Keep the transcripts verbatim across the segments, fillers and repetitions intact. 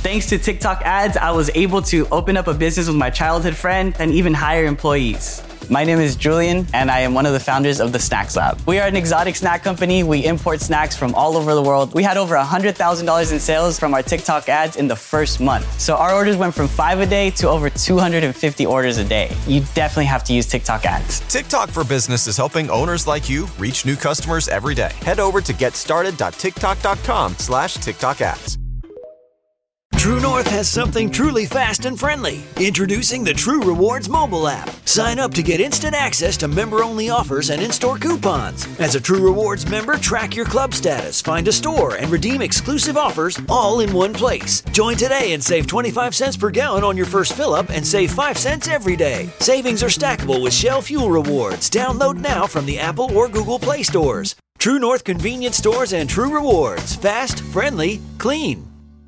Thanks to TikTok ads, I was able to open up a business with my childhood friend and even hire employees. My name is Julian, and I am one of the founders of the Snacks Lab. We are an exotic snack company. We import snacks from all over the world. We had over one hundred thousand dollars in sales from our TikTok ads in the first month. So our orders went from five a day to over two hundred fifty orders a day. You definitely have to use TikTok ads. TikTok for Business is helping owners like you reach new customers every day. Head over to getstarted.tiktok.com slash TikTok ads. True North has something truly fast and friendly. Introducing the True Rewards mobile app. Sign up to get instant access to member-only offers and in-store coupons. As a True Rewards member, track your club status, find a store, and redeem exclusive offers all in one place. Join today and save twenty-five cents per gallon on your first fill-up and save five cents every day. Savings are stackable with Shell Fuel Rewards. Download now from the Apple or Google Play stores. True North Convenience Stores and True Rewards. Fast, friendly, clean.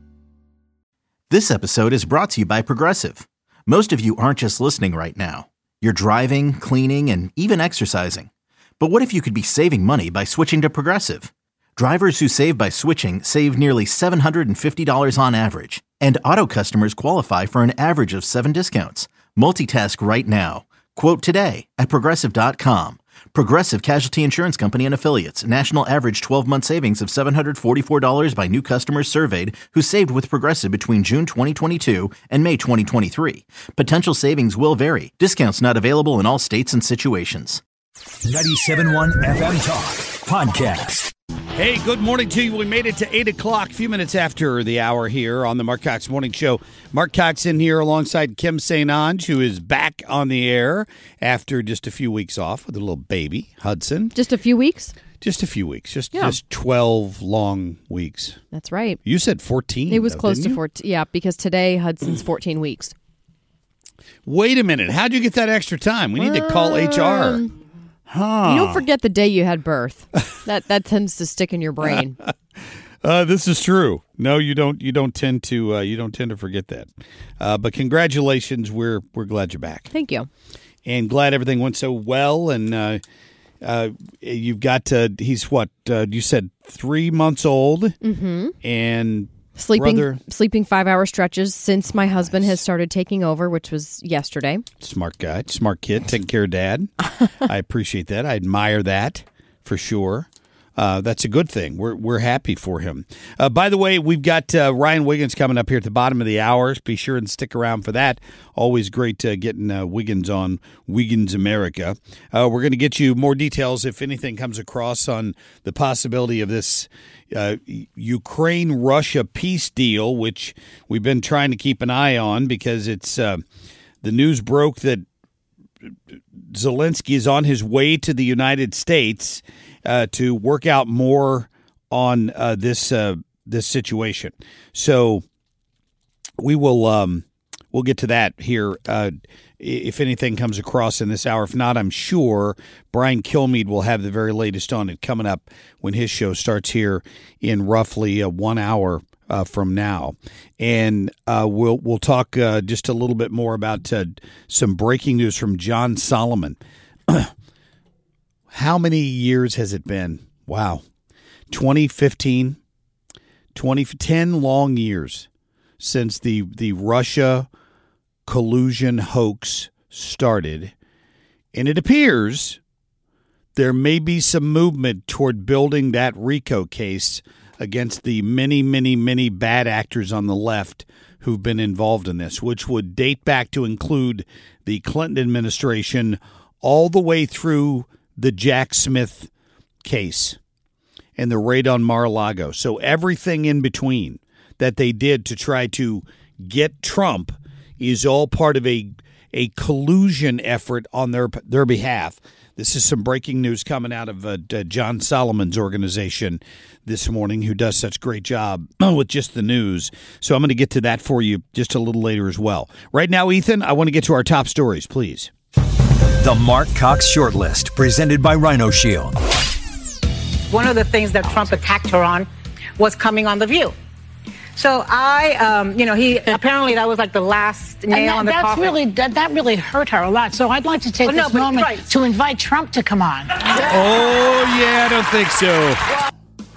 This episode is brought to you by Progressive. Most of you aren't just listening right now. You're driving, cleaning, and even exercising. But what if you could be saving money by switching to Progressive? Drivers who save by switching save nearly seven hundred fifty dollars on average. And auto customers qualify for an average of seven discounts. Multitask right now. Quote today at Progressive dot com. Progressive Casualty Insurance Company and Affiliates. National average twelve-month savings of seven hundred forty-four dollars by new customers surveyed who saved with Progressive between June twenty twenty-two and May twenty twenty-three. Potential savings will vary. Discounts not available in all states and situations. ninety-seven point one F M Talk Podcast. Hey, good morning to you. We made it to eight o'clock, a few minutes after the hour here on the Mark Cox Morning Show. Mark Cox in here alongside Kim Saint Onge, who is back on the air after just a few weeks off with a little baby, Hudson. Just a few weeks? Just a few weeks. Just Yeah. just twelve long weeks. That's right. You said fourteen. It was though, close didn't to you? fourteen. Yeah, because today Hudson's fourteen weeks. Wait a minute. How'd you get that extra time? We need to call H R. Um, Huh. You don't forget the day you had birth. that that tends to stick in your brain. Uh, this is true. No, you don't. You don't tend to. Uh, you don't tend to forget that. Uh, but congratulations. We're we're glad you're back. Thank you. And glad everything went so well. And uh, uh, you've got. Uh, he's what uh, you said. Three months old. Mm-hmm. And sleeping brother, sleeping five hour stretches since my husband has started taking over, which was yesterday. Smart guy, smart kid, taking care of dad. I appreciate that. I admire that for sure. Uh, that's a good thing. We're we're happy for him. Uh, by the way, we've got uh, Ryan Wiggins coming up here at the bottom of the hour. Be sure and stick around for that. Always great uh, getting uh, Wiggins on Wiggins America. Uh, we're going to get you more details if anything comes across on the possibility of this uh, Ukraine-Russia peace deal, which we've been trying to keep an eye on because it's uh, the news broke that Zelensky is on his way to the United States uh, to work out more on uh, this uh, this situation. So we will um, we'll get to that here uh, if anything comes across in this hour. If not, I'm sure Brian Kilmeade will have the very latest on it coming up when his show starts here in roughly uh, one hour. Uh, from now, and uh, we'll we'll talk uh, just a little bit more about uh, some breaking news from John Solomon. How many years has it been? Wow, twenty fifteen, twenty, ten long years since the the Russia collusion hoax started, and it appears there may be some movement toward building that RICO case against the many, many, many bad actors on the left who've been involved in this, which would date back to include the Clinton administration all the way through the Jack Smith case and the raid on Mar-a-Lago. So everything in between that they did to try to get Trump is all part of a a collusion effort on their their behalf. This is some breaking news coming out of uh, John Solomon's organization this morning, who does such a great job with just the news. So I'm going to get to that for you just a little later as well. Right now, Ethan, I want to get to our top stories, please. The Mark Cox Shortlist, presented by Rhino Shield. One of the things that Trump attacked her on was coming on The View. So I, um, you know, he apparently that was like the last nail that, on the that's coffin. Really, that, that really hurt her a lot. So I'd like to take well, no, this but, moment right. to invite Trump to come on. Oh, yeah, I don't think so.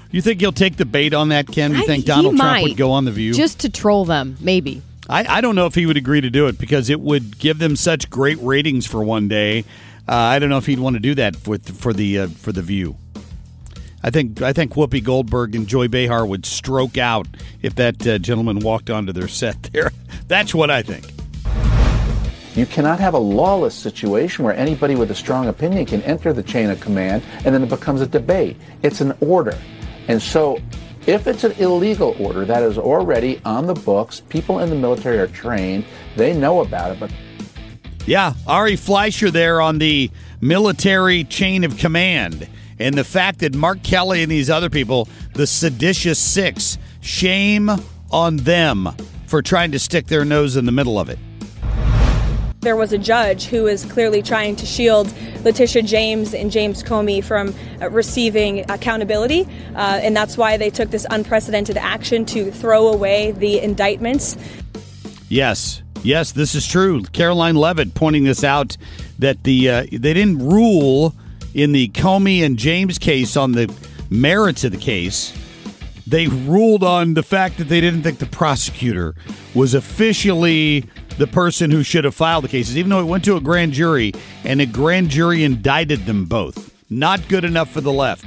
You think he'll take the bait on that, Ken? You I- think he Donald Trump might. would go on The View? Just to troll them, maybe. I, I don't know if he would agree to do it because it would give them such great ratings for one day. Uh, I don't know if he'd want to do that for for the uh, for the View. I think I think Whoopi Goldberg and Joy Behar would stroke out if that uh, gentleman walked onto their set there. That's what I think. You cannot have a lawless situation where anybody with a strong opinion can enter the chain of command and then it becomes a debate. It's an order. And so if it's an illegal order that is already on the books, people in the military are trained, they know about it, but Yeah, Ari Fleischer there on the military chain of command. And the fact that Mark Kelly and these other people, the seditious six, shame on them for trying to stick their nose in the middle of it. There was a judge who was clearly trying to shield Letitia James and James Comey from uh, receiving accountability, uh, and that's why they took this unprecedented action to throw away the indictments. Yes, yes, this is true. Caroline Levitt pointing this out, that the uh, they didn't rule in the Comey and James case on the merits of the case. They ruled on the fact that they didn't think the prosecutor was officially the person who should have filed the cases, even though it went to a grand jury, and a grand jury indicted them both. Not good enough for the left.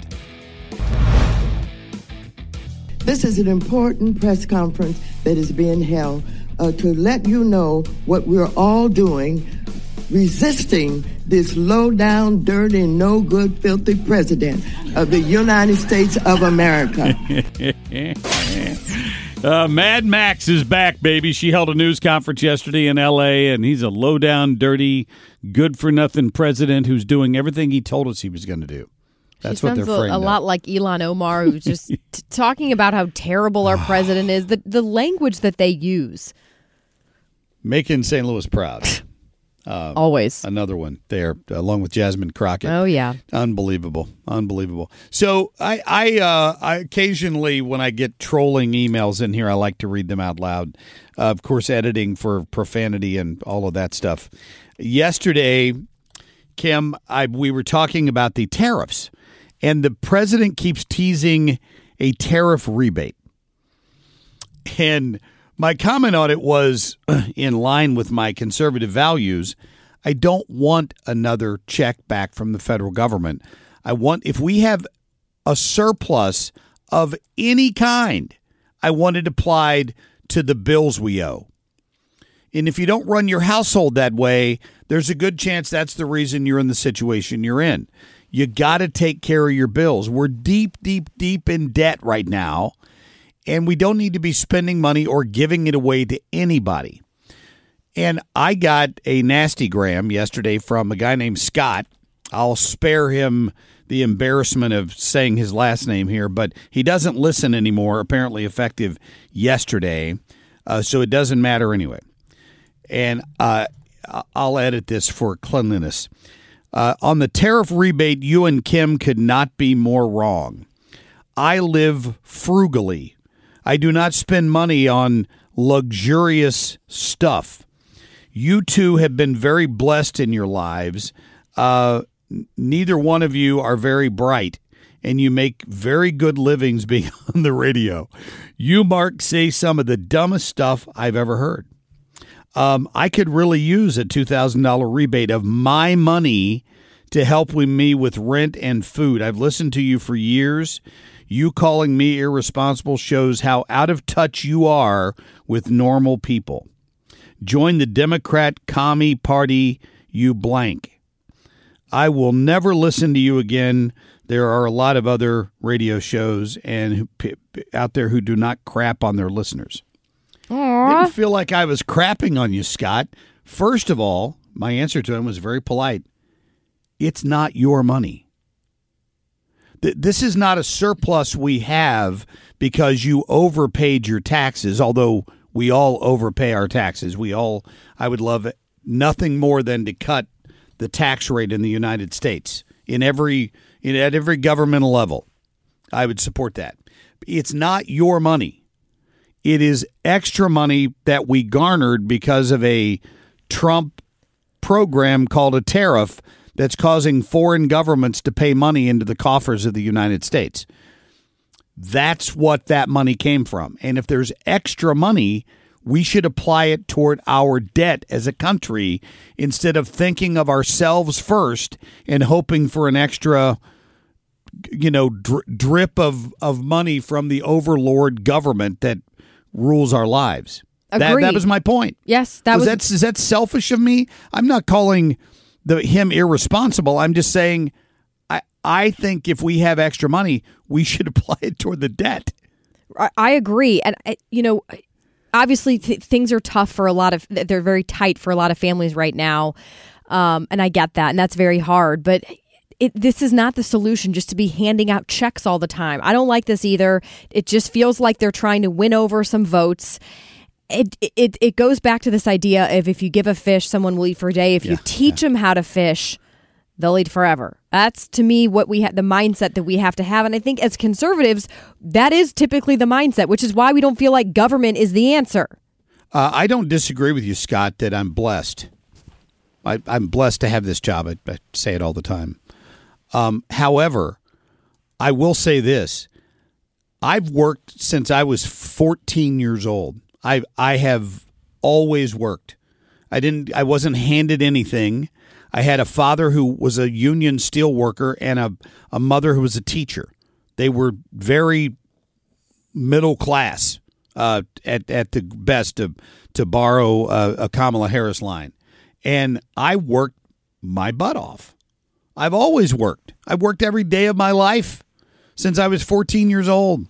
This is an important press conference that is being held uh, to let you know what we're all doing, resisting this low-down, dirty, no-good, filthy president of the United States of America. uh, Mad Max is back, baby. She held a news conference yesterday in L A, and he's a low-down, dirty, good-for-nothing president who's doing everything he told us he was going to do. That's she what they're sounds framed a, a of. lot like Elon Omar, who's just t- talking about how terrible our president is. The the language that they use. Making Saint Louis proud. Uh, Always. Another one there, along with Jasmine Crockett. Oh, yeah. Unbelievable. Unbelievable. So I, I, uh, I occasionally, when I get trolling emails in here, I like to read them out loud. Uh, of course, editing for profanity and all of that stuff. Yesterday, Kim, I, we were talking about the tariffs, and the president keeps teasing a tariff rebate. And my comment on it was, in line with my conservative values, I don't want another check back from the federal government. I want, if we have a surplus of any kind, I want it applied to the bills we owe. And if you don't run your household that way, there's a good chance that's the reason you're in the situation you're in. You got to take care of your bills. We're deep, deep, deep in debt right now. And we don't need to be spending money or giving it away to anybody. And I got a nasty gram yesterday from a guy named Scott. I'll spare him the embarrassment of saying his last name here, but he doesn't listen anymore, apparently effective yesterday, uh, so it doesn't matter anyway. And uh, I'll edit this for cleanliness. Uh, on the tariff rebate, you and Kim could not be more wrong. I live frugally. I do not spend money on luxurious stuff. You two have been very blessed in your lives. Uh, neither one of you are very bright, and you make very good livings being on the radio. You, Mark, say some of the dumbest stuff I've ever heard. Um, I could really use a two thousand dollars rebate of my money to help with me with rent and food. I've listened to you for years. You calling me irresponsible shows how out of touch you are with normal people. Join the Democrat Commie Party, you blank. I will never listen to you again. There are a lot of other radio shows and out there who do not crap on their listeners. Aww. Didn't feel like I was crapping on you, Scott. First of all, my answer to him was very polite. It's not your money. This is not a surplus we have because you overpaid your taxes, although we all overpay our taxes. We all, I would love nothing more than to cut the tax rate in the United States in every in, at every governmental level. I would support that. It's not your money. It is extra money that we garnered because of a Trump program called a tariff that's causing foreign governments to pay money into the coffers of the United States. That's what that money came from. And if there's extra money, we should apply it toward our debt as a country instead of thinking of ourselves first and hoping for an extra, you know, dri- drip of, of money from the overlord government that rules our lives. That, that was my point. Yes, that was. was that, is that selfish of me? I'm not calling the him irresponsible. I'm just saying I I think if we have extra money, we should apply it toward the debt. I, I agree. And, you know, obviously th- things are tough for a lot of, they're very tight for a lot of families right now. Um, and I get that. And that's very hard. But it, this is not the solution, just to be handing out checks all the time. I don't like this either. It just feels like they're trying to win over some votes. It, it it goes back to this idea of if you give a fish, someone will eat for a day. If you yeah, teach yeah. them how to fish, they'll eat forever. That's, to me, what we have, the mindset that we have to have. And I think as conservatives, that is typically the mindset, which is why we don't feel like government is the answer. Uh, I don't disagree with you, Scott, that I'm blessed. I, I'm blessed to have this job. I, I say it all the time. Um, however, I will say this. I've worked since I was fourteen years old. I I have always worked. I didn't. I wasn't handed anything. I had a father who was a union steel worker and a, a mother who was a teacher. They were very middle class uh, at at the best, to to borrow a, a Kamala Harris line. And I worked my butt off. I've always worked. I've worked every day of my life since I was fourteen years old.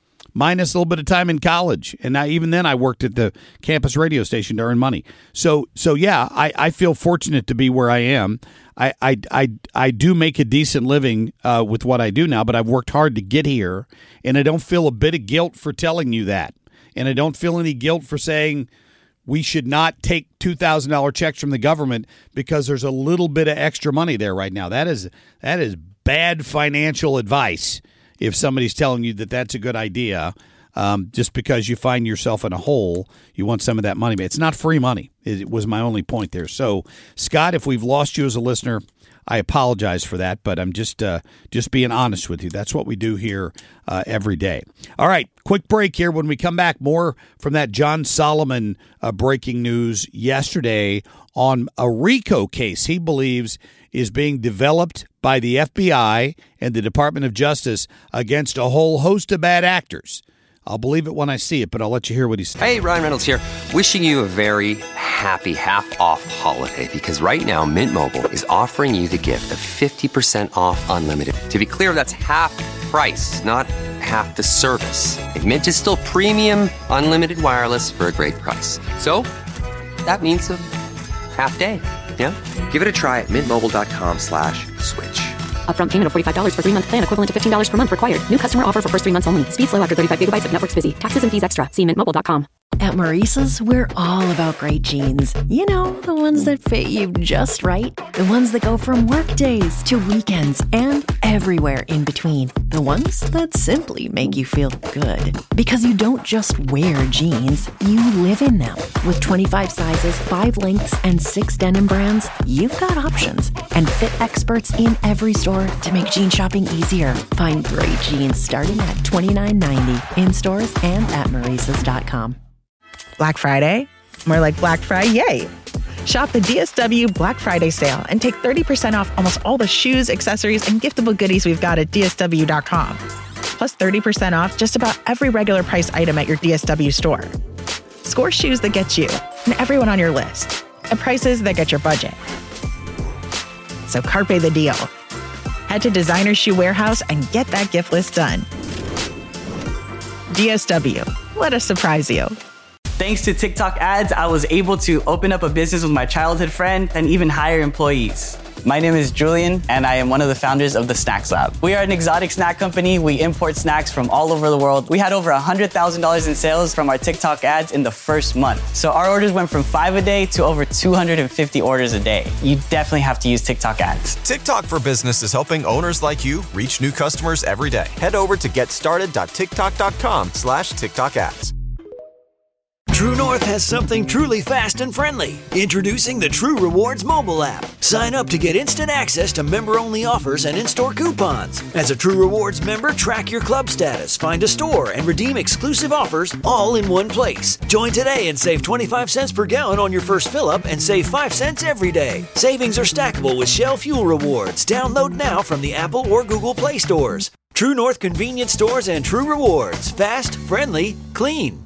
Minus a little bit of time in college. And I, even then I worked at the campus radio station to earn money. So, so yeah, I, I feel fortunate to be where I am. I, I, I, I do make a decent living uh, with what I do now, but I've worked hard to get here. And I don't feel a bit of guilt for telling you that. And I don't feel any guilt for saying we should not take two thousand dollars checks from the government because there's a little bit of extra money there right now. That is, that is bad financial advice. If somebody's telling you that that's a good idea, um, just because you find yourself in a hole, you want some of that money. But it's not free money. It was my only point there. So, Scott, if we've lost you as a listener, I apologize for that, but I'm just uh, just being honest with you. That's what we do here uh, every day. All right, quick break here. When we come back, more from that John Solomon uh, breaking news yesterday on a RICO case he believes is being developed by the F B I and the Department of Justice against a whole host of bad actors. I'll believe it when I see it, but I'll let you hear what he said. Hey, Ryan Reynolds here. Wishing you a very happy half-off holiday, because right now Mint Mobile is offering you the gift of fifty percent off unlimited. To be clear, that's half price, not half the service. And Mint is still premium unlimited wireless for a great price. So that means a half day. Yeah? Give it a try at mintmobile.com slash switch. Upfront payment of forty-five dollars for three-month plan equivalent to fifteen dollars per month required. New customer offer for first three months only. Speed slow after thirty-five gigabytes if network's busy. Taxes and fees extra. See mint mobile dot com. At Maurice's, we're all about great jeans. You know, the ones that fit you just right. The ones that go from work days to weekends and everywhere in between. The ones that simply make you feel good. Because you don't just wear jeans, you live in them. With twenty-five sizes, five lengths, and six denim brands, you've got options. And fit experts in every store to make jean shopping easier. Find great jeans starting at twenty-nine ninety in stores and at Maurice's dot com. Black Friday? More like Black Friday, yay! Shop the D S W Black Friday sale and take thirty percent off almost all the shoes, accessories, and giftable goodies we've got at D S W dot com. Plus thirty percent off just about every regular price item at your D S W store. Score shoes that get you and everyone on your list at prices that get your budget. So carpe the deal. Head to Designer Shoe Warehouse and get that gift list done. D S W. Let us surprise you. Thanks to TikTok ads, I was able to open up a business with my childhood friend and even hire employees. My name is Julian, and I am one of the founders of the Snacks Lab. We are an exotic snack company. We import snacks from all over the world. We had over one hundred thousand dollars in sales from our TikTok ads in the first month. So our orders went from five a day to over two hundred fifty orders a day. You definitely have to use TikTok ads. TikTok for Business is helping owners like you reach new customers every day. Head over to getstarted dot tiktok dot com slash TikTok ads. True North has something truly fast and friendly. Introducing the True Rewards mobile app. Sign up to get instant access to member-only offers and in-store coupons. As a True Rewards member, track your club status, find a store, and redeem exclusive offers all in one place. Join today and save twenty-five cents per gallon on your first fill-up and save five cents every day. Savings are stackable with Shell Fuel Rewards. Download now from the Apple or Google Play stores. True North convenience stores and True Rewards. Fast, friendly, clean.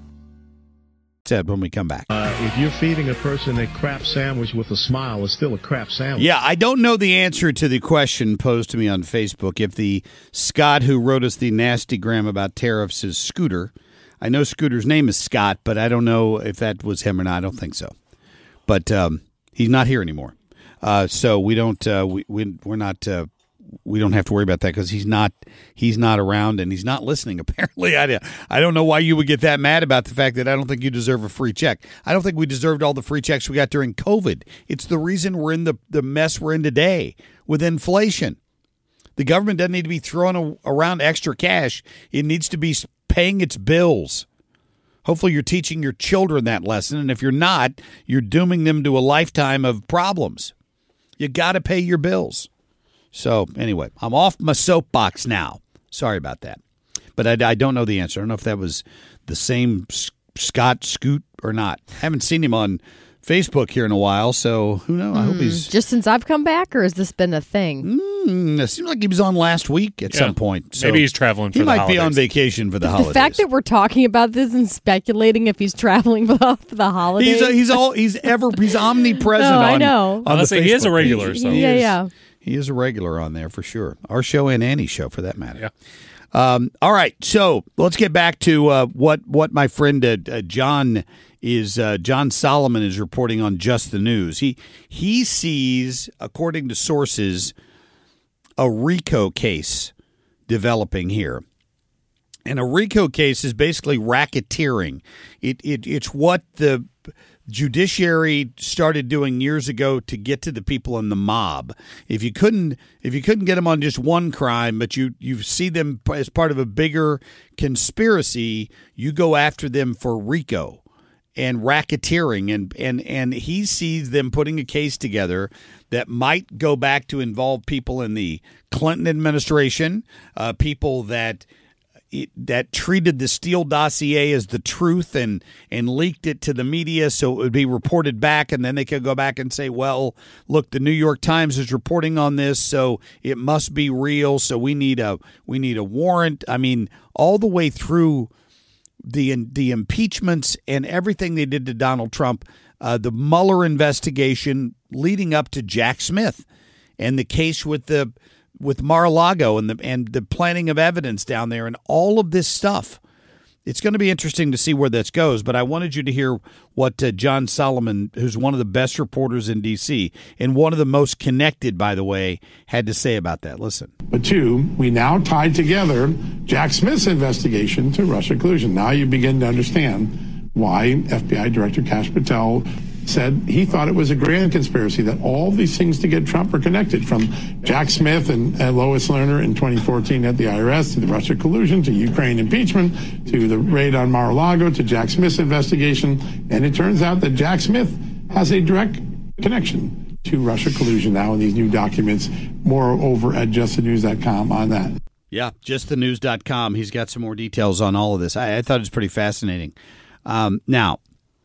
Said when we come back. Uh, if you're feeding a person a crap sandwich with a smile, it's still a crap sandwich. Yeah, I don't know the answer to the question posed to me on Facebook. If the Scott who wrote us the nasty gram about tariffs is Scooter. I know Scooter's name is Scott, but I don't know if that was him or not. I don't think so. But um, he's not here anymore. Uh, so we don't uh, we, we we're not uh, we don't have to worry about that because he's not he's not around and he's not listening. Apparently, I I don't know why you would get that mad about the fact that I don't think you deserve a free check. I don't think we deserved all the free checks we got during COVID. It's the reason we're in the the mess we're in today with inflation. The government doesn't need to be throwing a, around extra cash. It needs to be paying its bills. Hopefully, you're teaching your children that lesson, and if you're not, you're dooming them to a lifetime of problems. You got to pay your bills. So, anyway, I'm off my soapbox now. Sorry about that. But I, I don't know the answer. I don't know if that was the same Scott Scoot or not. I haven't seen him on Facebook here in a while, so who knows? I hope he's... Just since I've come back, or has this been a thing? Mm, it seems like he was on last week at Yeah. some point. So Maybe he's traveling for he the might holidays. be on vacation for the The holidays. fact that we're talking about this and speculating if he's traveling for the, for the holidays. He's, he's all he's ever he's omnipresent. No, on, I know. On the Honestly, he is a Facebook regular, page. so- He Yeah, is- yeah. He is a regular on there for sure. Our show and Annie's show, for that matter. Yeah. Um, all right, so let's get back to uh, what what my friend uh, uh, John is. Uh, John Solomon is reporting on Just the News. He he sees, according to sources, a RICO case developing here. And a RICO case is basically racketeering. It, it it's what the judiciary started doing years ago to get to the people in the mob. If you couldn't if you couldn't get them on just one crime, but you you see them as part of a bigger conspiracy, you go after them for RICO and racketeering, and and and he sees them putting a case together that might go back to involve people in the Clinton administration, uh, people that It, that treated the Steele dossier as the truth and and leaked it to the media so it would be reported back, and then they could go back and say, well, look, the New York Times is reporting on this, so it must be real, so we need a we need a warrant. I mean, all the way through the the impeachments and everything they did to Donald Trump, uh, the Mueller investigation leading up to Jack Smith and the case with the with Mar-a-Lago and the and the planting of evidence down there and all of this stuff. It's going to be interesting to see where this goes, but I wanted you to hear what uh, John Solomon, who's one of the best reporters in D C and one of the most connected, by the way, had to say about that. Listen. But two, we now tied together Jack Smith's investigation to Russia collusion. Now you begin to understand why F B I Director Kash Patel said he thought it was a grand conspiracy, that all these things to get Trump are connected, from Jack Smith and, and Lois Lerner in twenty fourteen at the I R S, to the Russia collusion, to Ukraine impeachment, to the raid on Mar-a-Lago, to Jack Smith's investigation. And it turns out that Jack Smith has a direct connection to Russia collusion now in these new documents. More over at just the news dot com on that. Yeah, just the news dot com. He's got some more details on all of this. I, I thought it was pretty fascinating. Um, now,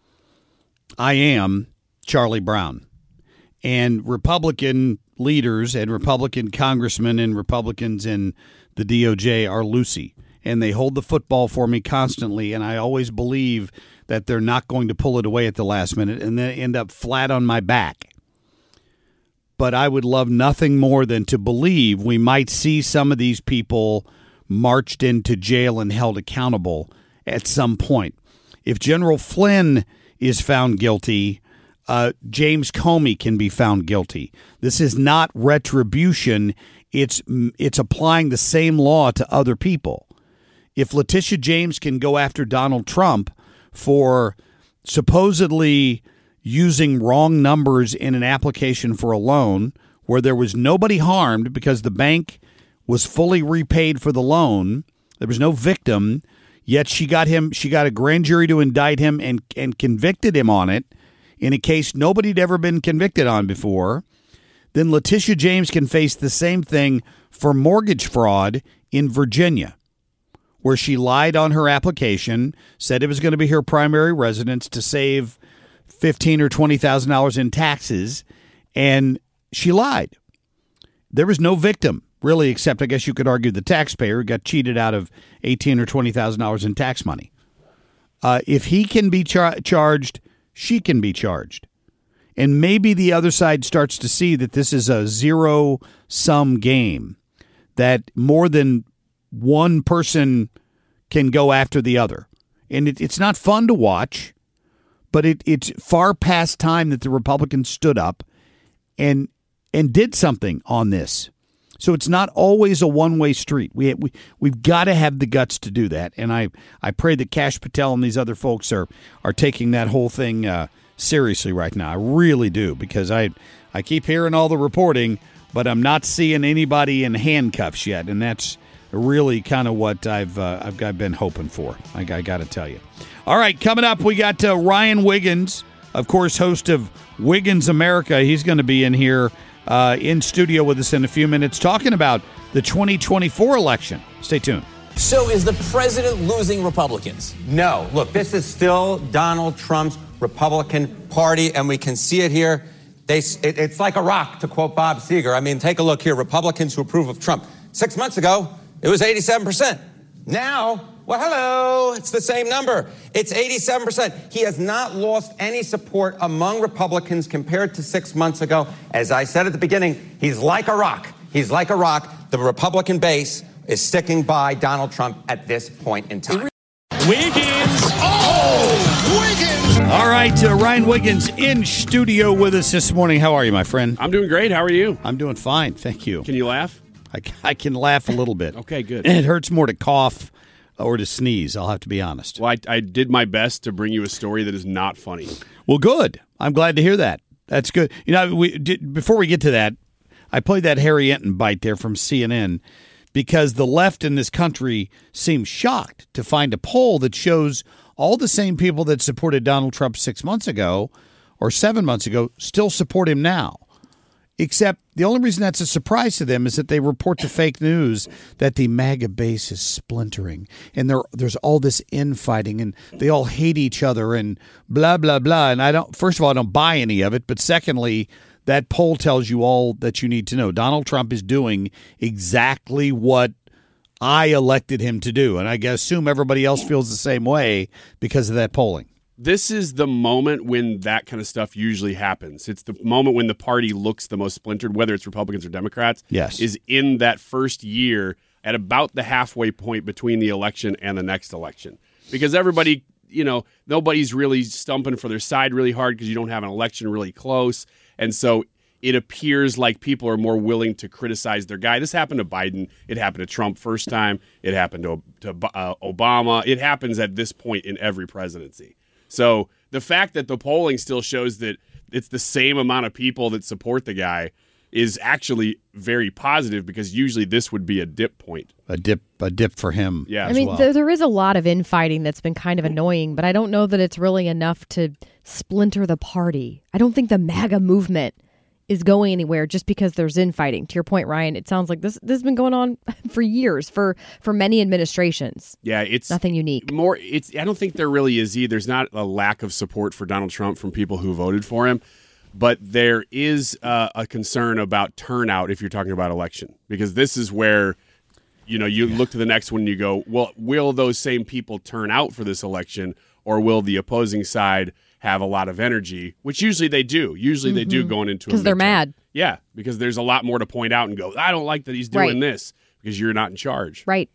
I am Charlie Brown, and Republican leaders and Republican congressmen and Republicans in the D O J are Lucy, and they hold the football for me constantly, and I always believe that they're not going to pull it away at the last minute and then end up flat on my back. But I would love nothing more than to believe we might see some of these people marched into jail and held accountable at some point. If General Flynn is found guilty, uh, James Comey can be found guilty. This is not retribution. It's it's applying the same law to other people. If Letitia James can go after Donald Trump for supposedly using wrong numbers in an application for a loan where there was nobody harmed because the bank was fully repaid for the loan, there was no victim, Yet she got him. She got a grand jury to indict him and and convicted him on it in a case nobody'd ever been convicted on before. Then Letitia James can face the same thing for mortgage fraud in Virginia, where she lied on her application, said it was going to be her primary residence to save fifteen thousand dollars or twenty thousand dollars in taxes, and she lied. There was no victim, really, except I guess you could argue the taxpayer who got cheated out of eighteen thousand dollars or twenty thousand dollars in tax money. Uh, if he can be char- charged, she can be charged. And maybe the other side starts to see that this is a zero-sum game, that more than one person can go after the other. And it, it's not fun to watch, but it, it's far past time that the Republicans stood up and and did something on this. So it's not always a one-way street. We, we, we've got to have the guts to do that. And I, I pray that Kash Patel and these other folks are are taking that whole thing uh, seriously right now. I really do, because I, I keep hearing all the reporting, but I'm not seeing anybody in handcuffs yet, and that's really kind of what I've uh, I've got, been hoping for. I, I got to tell you. All right, coming up, we got uh, Ryan Wiggins, of course, host of Wiggins America. He's going to be in here uh, in studio with us in a few minutes, talking about the twenty twenty-four election. Stay tuned. So is the president losing Republicans? No. Look, this is still Donald Trump's Republican Party, and we can see it here. They, it, it's like a rock, to quote Bob Seger. I mean, take a look here. Republicans who approve of Trump. Six months ago, it was eighty-seven percent. Now, well, hello, it's the same number. It's eighty-seven percent. He has not lost any support among Republicans compared to six months ago. As I said at the beginning, he's like a rock. He's like a rock. The Republican base is sticking by Donald Trump at this point in time. Wiggins. Oh, Wiggins. All right, uh, Ryan Wiggins in studio with us this morning. How are you, my friend? I'm doing great. How are you? I'm doing fine. Thank you. Can you laugh? I, I can laugh a little bit. Okay, good. It hurts more to cough or to sneeze, I'll have to be honest. Well, I, I did my best to bring you a story that is not funny. Well, good. I'm glad to hear that. That's good. You know, we did, before we get to that, I played that Harry Enton bite there from C N N because the left in this country seems shocked to find a poll that shows all the same people that supported Donald Trump six months ago or seven months ago still support him now. Except the only reason that's a surprise to them is that they report to fake news that the MAGA base is splintering and there there's all this infighting and they all hate each other and blah, blah, blah. And I don't, first of all, I don't buy any of it. But secondly, that poll tells you all that you need to know. Donald Trump is doing exactly what I elected him to do. And I assume everybody else feels the same way because of that polling. This is the moment when that kind of stuff usually happens. It's the moment when the party looks the most splintered, whether it's Republicans or Democrats. Yes. Is in that first year at about the halfway point between the election and the next election. Because everybody, you know, nobody's really stumping for their side really hard because you don't have an election really close. And so it appears like people are more willing to criticize their guy. This happened to Biden. It happened to Trump first time. It happened to, to uh, Obama. It happens at this point in every presidency. So the fact that the polling still shows that it's the same amount of people that support the guy is actually very positive because usually this would be a dip point. A dip a dip for him. Yeah. I mean, well. there, there is a lot of infighting that's been kind of annoying, but I don't know that it's really enough to splinter the party. I don't think the MAGA movement is going anywhere just because there's infighting. To your point, Ryan, it sounds like this this has been going on for years, for for many administrations. Yeah, it's nothing unique. More, it's. I don't think there really is either. There's not a lack of support for Donald Trump from people who voted for him, but there is uh, a concern about turnout if you're talking about election, because this is where, you know, you yeah. look to the next one and you go, well, will those same people turn out for this election, or will the opposing side have a lot of energy, which usually they do. Usually mm-hmm. they do going into a because they're mad. Yeah, because there's a lot more to point out and go, I don't like that he's doing right. this because you're not in charge. Right.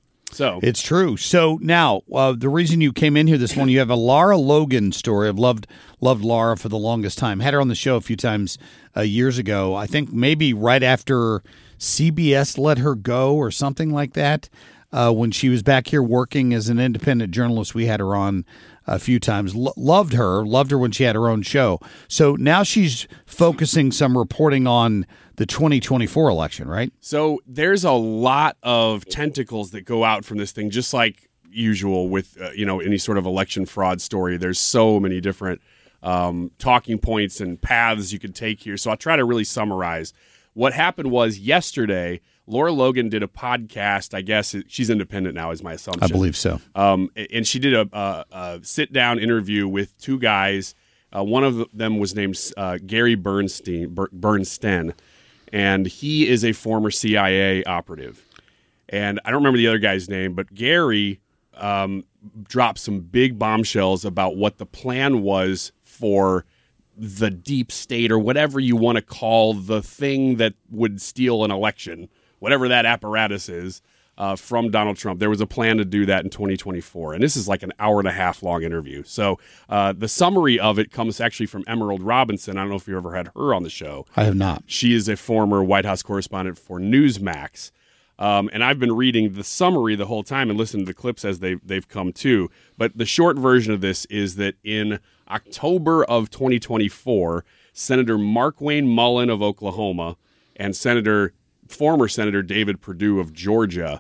So it's true. So now uh, the reason you came in here this morning, you have a Lara Logan story. I've loved loved Lara for the longest time. Had her on the show a few times uh, years ago. I think maybe right after C B S let her go or something like that. Uh, when she was back here working as an independent journalist, we had her on a few times. L- loved her, loved her when she had her own show. So now she's focusing some reporting on the twenty twenty-four election, right? So there's a lot of tentacles that go out from this thing, just like usual with uh, you know any sort of election fraud story. There's so many different um, talking points and paths you could take here. So I'll try to really summarize. What happened was yesterday, Laura Logan did a podcast. I guess she's independent now, is my assumption. I believe so. Um, and she did a, a, a sit-down interview with two guys. Uh, one of them was named uh, Gary Bernstein, Ber- Bernstein, and he is a former C I A operative. And I don't remember the other guy's name, but Gary um, dropped some big bombshells about what the plan was for the deep state, or whatever you want to call the thing that would steal an election, whatever that apparatus is, uh, from Donald Trump. There was a plan to do that in twenty twenty-four. And this is like an hour and a half long interview. So uh, the summary of it comes actually from Emerald Robinson. I don't know if you ever had her on the show. I have not. She is a former White House correspondent for Newsmax. Um, and I've been reading the summary the whole time and listening to the clips as they've, they've come too. But the short version of this is that in October of twenty twenty-four, Senator Markwayne Mullin of Oklahoma and Senator former Senator David Perdue of Georgia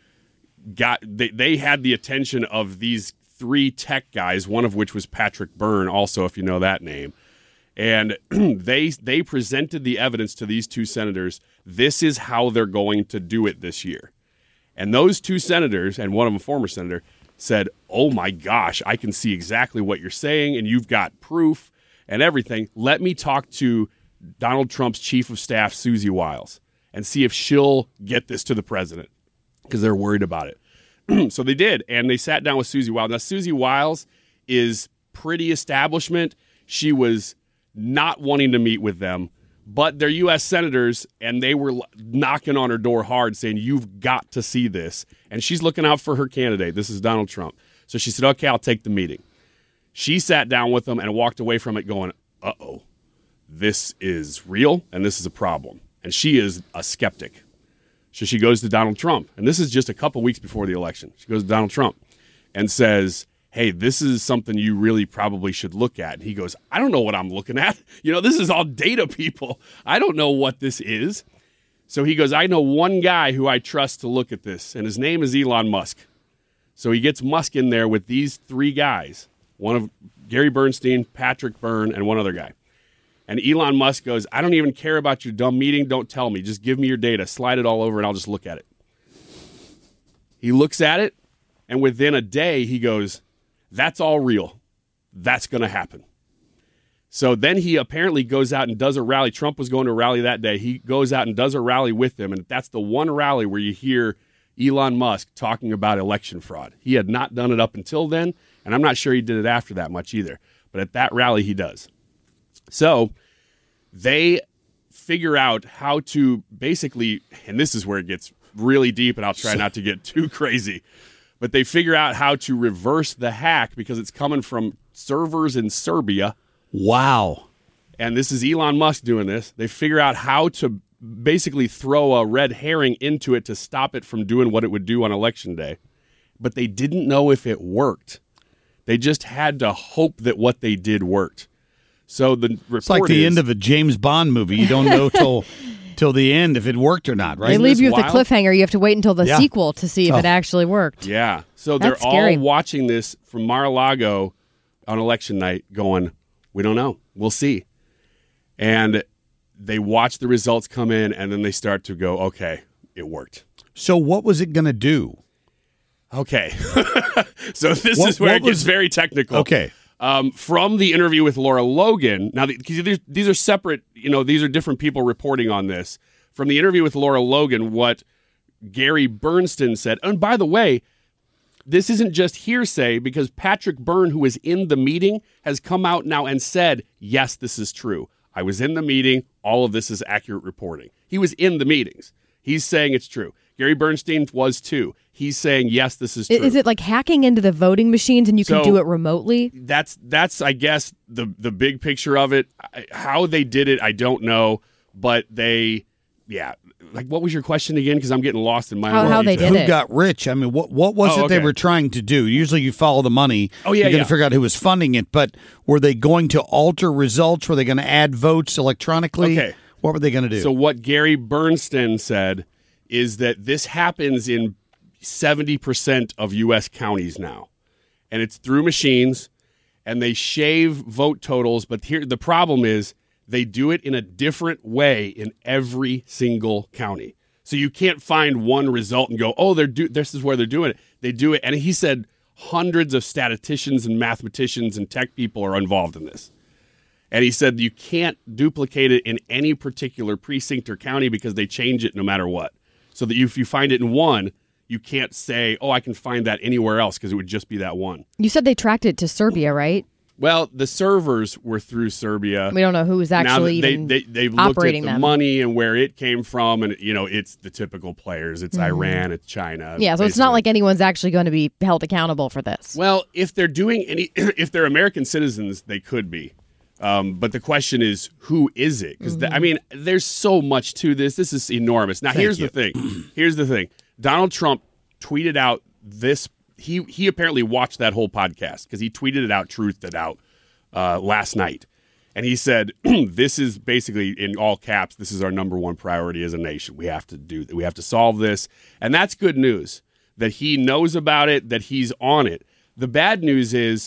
got they, they had the attention of these three tech guys, one of which was Patrick Byrne, also, if you know that name. And they they presented the evidence to these two senators. This is how they're going to do it this year. And those two senators, and one of them a former senator, said, oh my gosh, I can see exactly what you're saying, and you've got proof and everything. Let me talk to Donald Trump's chief of staff, Susie Wiles, and see if she'll get this to the president, because they're worried about it. So they did, and they sat down with Susie Wiles. Now, Susie Wiles is pretty establishment. She was not wanting to meet with them, but they're U S senators, and they were knocking on her door hard saying, you've got to see this. And she's looking out for her candidate. This is Donald Trump. So she said, okay, I'll take the meeting. She sat down with them and walked away from it going, uh-oh, this is real, and this is a problem. And she is a skeptic. So she goes to Donald Trump, and this is just a couple weeks before the election. She goes to Donald Trump and says, hey, this is something you really probably should look at. And he goes, I don't know what I'm looking at. You know, this is all data, people. I don't know what this is. So he goes, I know one guy who I trust to look at this, and his name is Elon Musk. So he gets Musk in there with these three guys, one of Gary Bernstein, Patrick Byrne, and one other guy. And Elon Musk goes, I don't even care about your dumb meeting. Don't tell me. Just give me your data. Slide it all over, and I'll just look at it. He looks at it, and within a day, he goes, that's all real. That's going to happen. So then he apparently goes out and does a rally. Trump was going to a rally that day. He goes out and does a rally with them, and that's the one rally where you hear Elon Musk talking about election fraud. He had not done it up until then, and I'm not sure he did it after that much either. But at that rally, he does. So they figure out how to basically, and this is where it gets really deep, and I'll try not to get too crazy, but they figure out how to reverse the hack because it's coming from servers in Serbia. Wow. And this is Elon Musk doing this. They figure out how to basically throw a red herring into it to stop it from doing what it would do on election day. But they didn't know if it worked. They just had to hope that what they did worked. So the report It's like the is, end of a James Bond movie. You don't know till till the end if it worked or not, right? They leave you with wild? the cliffhanger. You have to wait until the Yeah. sequel to see if Oh. it actually worked. Yeah. So That's they're scary. all watching this from Mar-a-Lago on election night going, we don't know. We'll see. And they watch the results come in, and then they start to go, okay, it worked. So what was it going to do? Okay. So this What- is where what it gets was- very technical. Okay. Um, from the interview with Laura Logan, now the, 'cause these, these are separate, you know, these are different people reporting on this. From the interview with Laura Logan, what Gary Bernstein said, and by the way, this isn't just hearsay because Patrick Byrne, who was in the meeting, has come out now and said, yes, this is true. I was in the meeting. All of this is accurate reporting. He was in the meetings. He's saying it's true. Gary Bernstein was too. He's saying, yes, this is I- true. Is it like hacking into the voting machines and you can So- do it remotely? That's, that's I guess, the, the big picture of it. I- How they did it, I don't know. But they, yeah. Like, what was your question again? Because I'm getting lost in my How- own how they detail. did Who it. got rich? I mean, what what was Oh, it they okay. were trying to do? Usually you follow the money. Oh, yeah, You're going yeah. to figure out who was funding it. But were they going to alter results? Were they going to add votes electronically? Okay. What were they going to do? So what Gary Bernstein said is that this happens in seventy percent of U S counties now. And it's through machines, and they shave vote totals. But here the problem is they do it in a different way in every single county. So you can't find one result and go, oh, they're do- this is where they're doing it. They do it. And he said hundreds of statisticians and mathematicians and tech people are involved in this. And he said you can't duplicate it in any particular precinct or county because they change it no matter what. So that if you find it in one, you can't say, oh, I can find that anywhere else because it would just be that one. You said they tracked it to Serbia, right? Well, the servers were through Serbia. We don't know who was actually now they, even they, they've looked operating at the them. money and where it came from, and you know it's the typical players. It's Mhm. Iran, it's China. Yeah, so it's not like anyone's actually going to be held accountable for this. Well, if they're doing any, if they're American citizens, they could be. Um, but the question is, who is it? Because I mean, there's so much to this. This is enormous. Now, Thank here's you. the thing. Here's the thing. Donald Trump tweeted out this. He he apparently watched that whole podcast because he tweeted it out, truthed it out uh, last night, and he said, "This is basically in all caps. This is our number one priority as a nation. We have to do. We have to solve this, and that's good news that he knows about it, that he's on it. The bad news is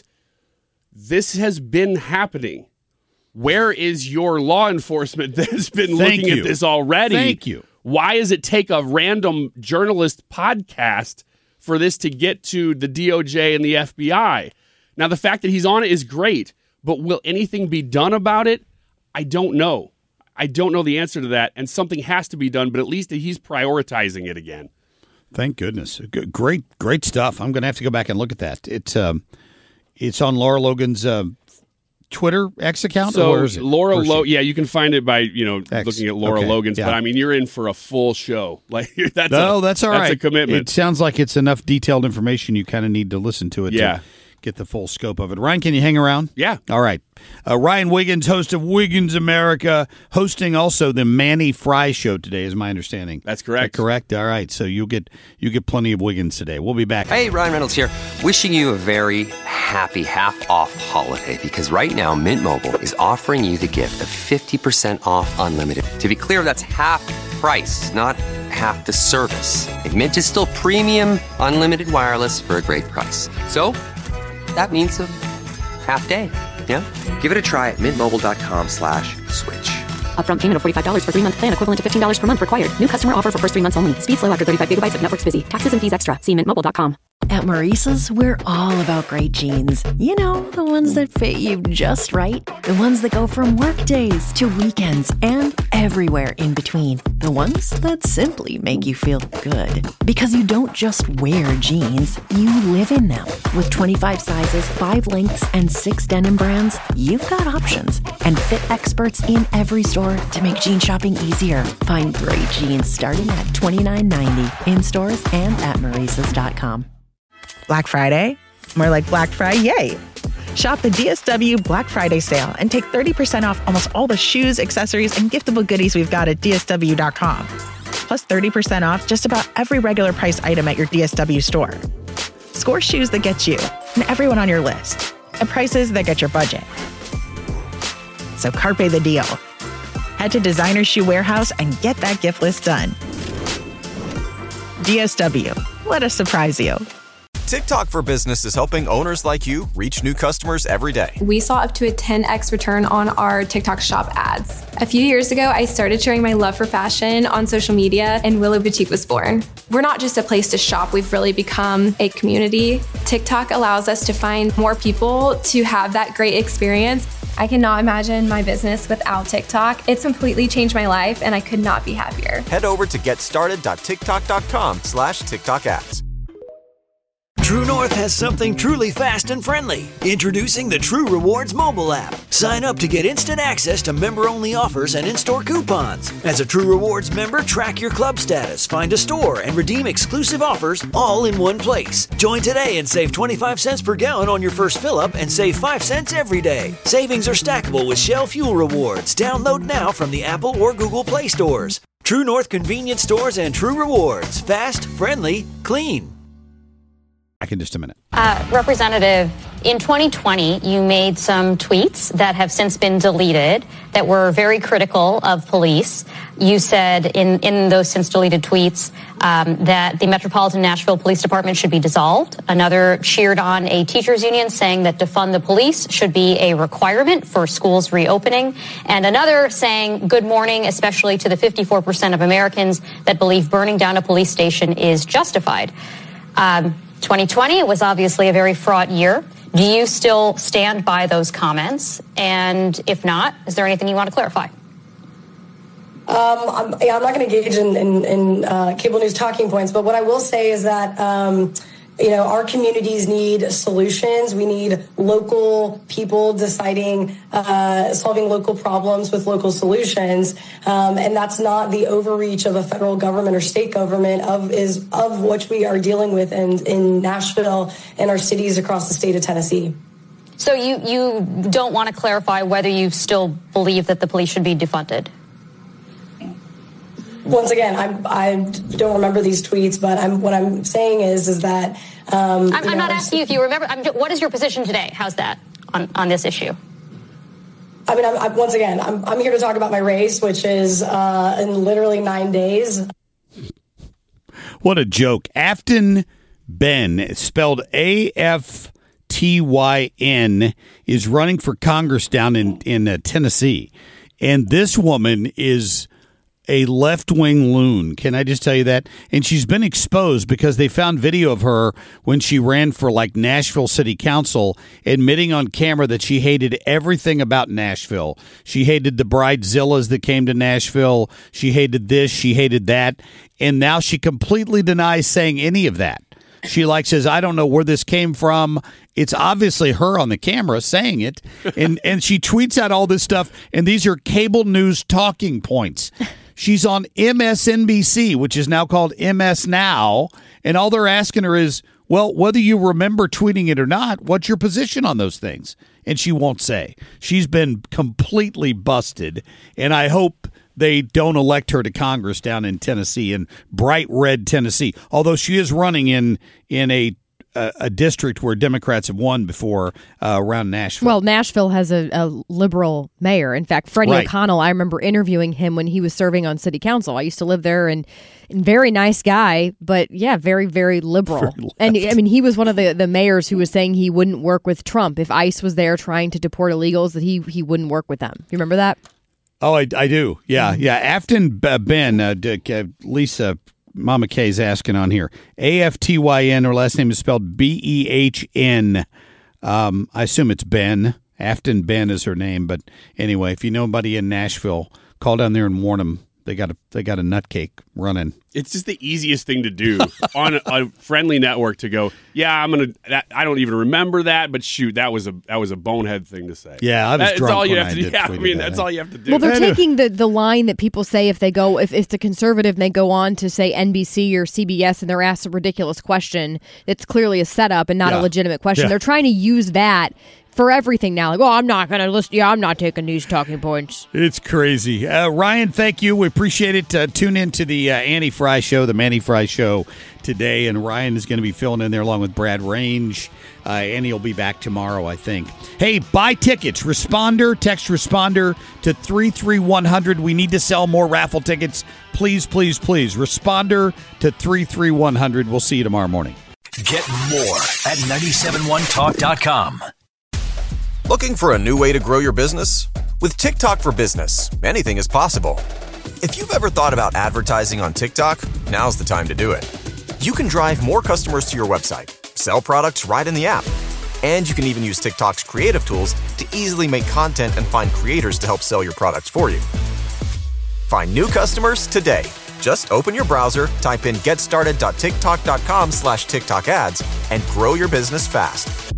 this has been happening." Where is your law enforcement that has been Thank looking you. at this already? Thank you. Why does it take a random journalist podcast for this to get to the D O J and the F B I? Now, the fact that he's on it is great, but will anything be done about it? I don't know. I don't know the answer to that, and something has to be done, but at least he's prioritizing it again. Thank goodness. G- Great, great stuff. I'm going to have to go back and look at that. It's um, it's on Laura Logan's uh, Twitter X account. So or where is it? Laura Where is Lo- she? yeah, you can find it by you know X. looking at Laura Okay, Logan's. yeah. But I mean, you're in for a full show. Like that's no, a, that's all that's right. a commitment. It sounds like it's enough detailed information. You kind of need to listen to it. Yeah. To get the full scope of it. Ryan, can you hang around? Yeah. All right. Uh, Ryan Wiggins, host of Wiggins America, hosting also the Manny Fry Show today, is my understanding. That's correct. Is that correct. All right. So you'll get you get plenty of Wiggins today. We'll be back. Hey, Ryan Reynolds here. Wishing you a very happy half-off holiday because right now Mint Mobile is offering you the gift of fifty percent off unlimited. To be clear, that's half price, not half the service. Like Mint is still premium unlimited wireless for a great price. So that means a half day. Yeah? Give it a try at mintmobile.com slash switch. Upfront payment of forty-five dollars for three-month plan equivalent to fifteen dollars per month required. New customer offer for first three months only. Speed slow after thirty-five gigabytes if network's busy. Taxes and fees extra. See mint mobile dot com. At Maurice's, we're all about great jeans. You know, the ones that fit you just right. The ones that go from work days to weekends and everywhere in between. The ones that simply make you feel good. Because you don't just wear jeans, you live in them. With twenty-five sizes, five lengths, and six denim brands, you've got options. And fit experts in every store to make jean shopping easier. Find great jeans starting at twenty-nine ninety in stores and at Maurice's dot com. Black Friday? More like Black Friday, yay! Shop the D S W Black Friday sale and take thirty percent off almost all the shoes, accessories, and giftable goodies we've got at D S W dot com. Plus thirty percent off just about every regular price item at your D S W store. Score shoes that get you and everyone on your list at prices that get your budget. So carpe the deal. Head to Designer Shoe Warehouse and get that gift list done. D S W. Let us surprise you. TikTok for Business is helping owners like you reach new customers every day. We saw up to a ten x return on our TikTok shop ads. A few years ago, I started sharing my love for fashion on social media, and Willow Boutique was born. We're not just a place to shop, we've really become a community. TikTok allows us to find more people to have that great experience. I cannot imagine my business without TikTok. It's completely changed my life, and I could not be happier. Head over to getstarted.tiktok.com slash TikTok ads. True North has something truly fast and friendly. Introducing the True Rewards mobile app. Sign up to get instant access to member-only offers and in-store coupons. As a True Rewards member, track your club status, find a store, and redeem exclusive offers all in one place. Join today and save twenty-five cents per gallon on your first fill-up and save five cents every day. Savings are stackable with Shell Fuel Rewards. Download now from the Apple or Google Play stores. True North Convenience Stores and True Rewards. Fast, friendly, clean. Back in just a minute. Uh, Representative, in twenty twenty, you made some tweets that have since been deleted that were very critical of police. You said in, in those since deleted tweets um, that the Metropolitan Nashville Police Department should be dissolved. Another cheered on a teachers union saying that defund the police should be a requirement for schools reopening. And another saying good morning, especially to the fifty-four percent of Americans that believe burning down a police station is justified. Um, twenty twenty was obviously a very fraught year. Do you still stand by those comments? And if not, is there anything you want to clarify? Um, I'm, yeah, I'm not going to engage in, in, in uh, cable news talking points, but what I will say is that, um, you know, our communities need solutions. We need local people deciding, uh, solving local problems with local solutions. Um, and that's not the overreach of a federal government or state government of is of which we are dealing with in, in Nashville and our cities across the state of Tennessee. So you, you don't want to clarify whether you still believe that the police should be defunded? Once again, I'm, I don't remember these tweets, but I'm, what I'm saying is, is that... Um, I'm, I'm not asking you if you remember. I'm, what is your position today? How's that on, on this issue? I mean, I'm, I'm, once again, I'm, I'm here to talk about my race, which is uh, in literally nine days. What a joke. Afton Ben, spelled A F T Y N, is running for Congress down in, in uh, Tennessee. And this woman is... a left-wing loon. Can I just tell you that? And she's been exposed because they found video of her when she ran for like Nashville City Council, admitting on camera that she hated everything about Nashville. She hated the bridezillas that came to Nashville. She hated this. She hated that. And now she completely denies saying any of that. She like says, I don't know where this came from. It's obviously her on the camera saying it. And, and she tweets out all this stuff. And these are cable news talking points. She's on M S N B C, which is now called M S Now, and all they're asking her is, well, whether you remember tweeting it or not, what's your position on those things? And she won't say. She's been completely busted, and I hope they don't elect her to Congress down in Tennessee, in bright red Tennessee, although she is running in in a a, a district where Democrats have won before uh, around Nashville. Well, Nashville has a, a liberal mayor. In fact, Freddie Right. O'Connell, I remember interviewing him when he was serving on city council. I used to live there, and, and very nice guy, but yeah, very, very liberal. Very and I mean, he was one of the, the mayors who was saying he wouldn't work with Trump. If ICE was there trying to deport illegals, that he, he wouldn't work with them. You remember that? Oh, I, I do. Yeah, yeah. Afton uh, Ben, uh, D- uh, Lisa, Mama K's asking on here. A F T Y N, her last name is spelled B E H N. Um, I assume it's Ben. Afton Ben is her name. But anyway, if you know anybody in Nashville, call down there and warn them. They got a they got a nutcake running. It's just the easiest thing to do on a, a friendly network to go, yeah, I'm gonna. That, I don't even remember that, but shoot, that was a that was a bonehead thing to say. Yeah, I was That's drunk all you when have I to do. did Yeah, I tweet mean, that. that's all you have to do. Well, they're taking the, the line that people say if they go, if it's a conservative and they go on to say N B C or C B S and they're asked a ridiculous question, it's clearly a setup and not Yeah. a legitimate question. Yeah. They're trying to use that for everything now. Like, oh, I'm not going to listen. Yeah, I'm not taking these talking points. It's crazy. Uh, Ryan, thank you. We appreciate it. Uh, tune in to the uh, Annie Fry Show, the Manny Fry Show today, and Ryan is going to be filling in there along with Brad Range. Uh, Annie will be back tomorrow, I think. Hey, buy tickets. Responder, text Responder to three three one hundred. We need to sell more raffle tickets. Please, please, please. Responder to three three one hundred. We'll see you tomorrow morning. Get more at nine seven one talk dot com. Looking for a new way to grow your business? With TikTok for Business, anything is possible. If you've ever thought about advertising on TikTok, now's the time to do it. You can drive more customers to your website, sell products right in the app, and you can even use TikTok's creative tools to easily make content and find creators to help sell your products for you. Find new customers today. Just open your browser, type in getstarted.tiktok.com slash TikTok ads, and grow your business fast.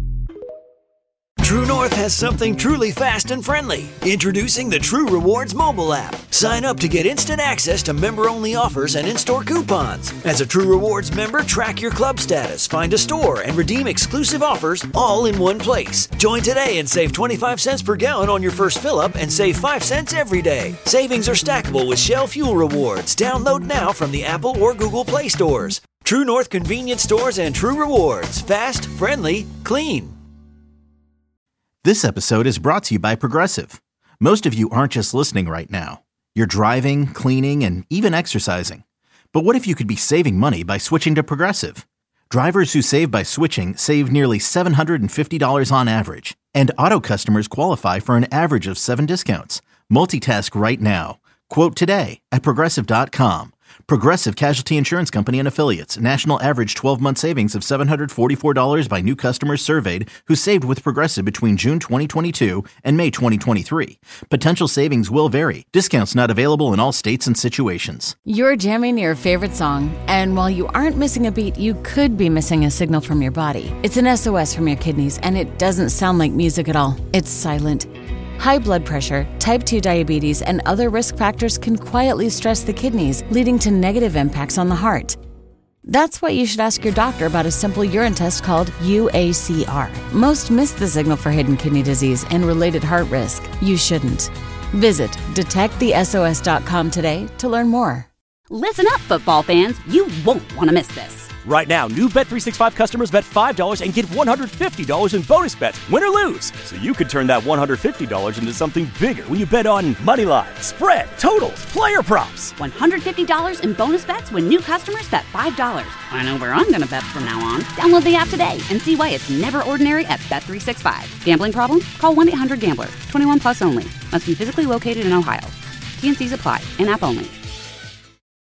True North has something truly fast and friendly. Introducing the True Rewards mobile app. Sign up to get instant access to member-only offers and in-store coupons. As a True Rewards member, track your club status, find a store, and redeem exclusive offers all in one place. Join today and save twenty-five cents per gallon on your first fill-up and save five cents every day. Savings are stackable with Shell Fuel Rewards. Download now from the Apple or Google Play stores. True North Convenience Stores and True Rewards. Fast, friendly, clean. This episode is brought to you by Progressive. Most of you aren't just listening right now. You're driving, cleaning, and even exercising. But what if you could be saving money by switching to Progressive? Drivers who save by switching save nearly seven hundred fifty dollars on average. And auto customers qualify for an average of seven discounts. Multitask right now. Quote today at Progressive dot com. Progressive Casualty Insurance Company and Affiliates. National average twelve-month savings of seven hundred forty-four dollars by new customers surveyed who saved with Progressive between June twenty twenty-two and May twenty twenty-three. Potential savings will vary. Discounts not available in all states and situations. You're jamming your favorite song, and while you aren't missing a beat, you could be missing a signal from your body. It's an S O S from your kidneys, and it doesn't sound like music at all. It's silent. High blood pressure, type two diabetes, and other risk factors can quietly stress the kidneys, leading to negative impacts on the heart. That's why you should ask your doctor about a simple urine test called U A C R. Most miss the signal for hidden kidney disease and related heart risk. You shouldn't. Visit detect the S O S dot com today to learn more. Listen up, football fans. You won't want to miss this. Right now, new Bet three sixty-five customers bet five dollars and get one hundred fifty dollars in bonus bets, win or lose. So you could turn that one hundred fifty dollars into something bigger when you bet on money line, spread, totals, player props. one hundred fifty dollars in bonus bets when new customers bet five dollars. I know where I'm going to bet from now on. Download the app today and see why it's never ordinary at Bet three sixty-five. Gambling problem? Call one eight hundred gambler. twenty-one plus only. Must be physically located in Ohio. T N Cs apply. In-app only.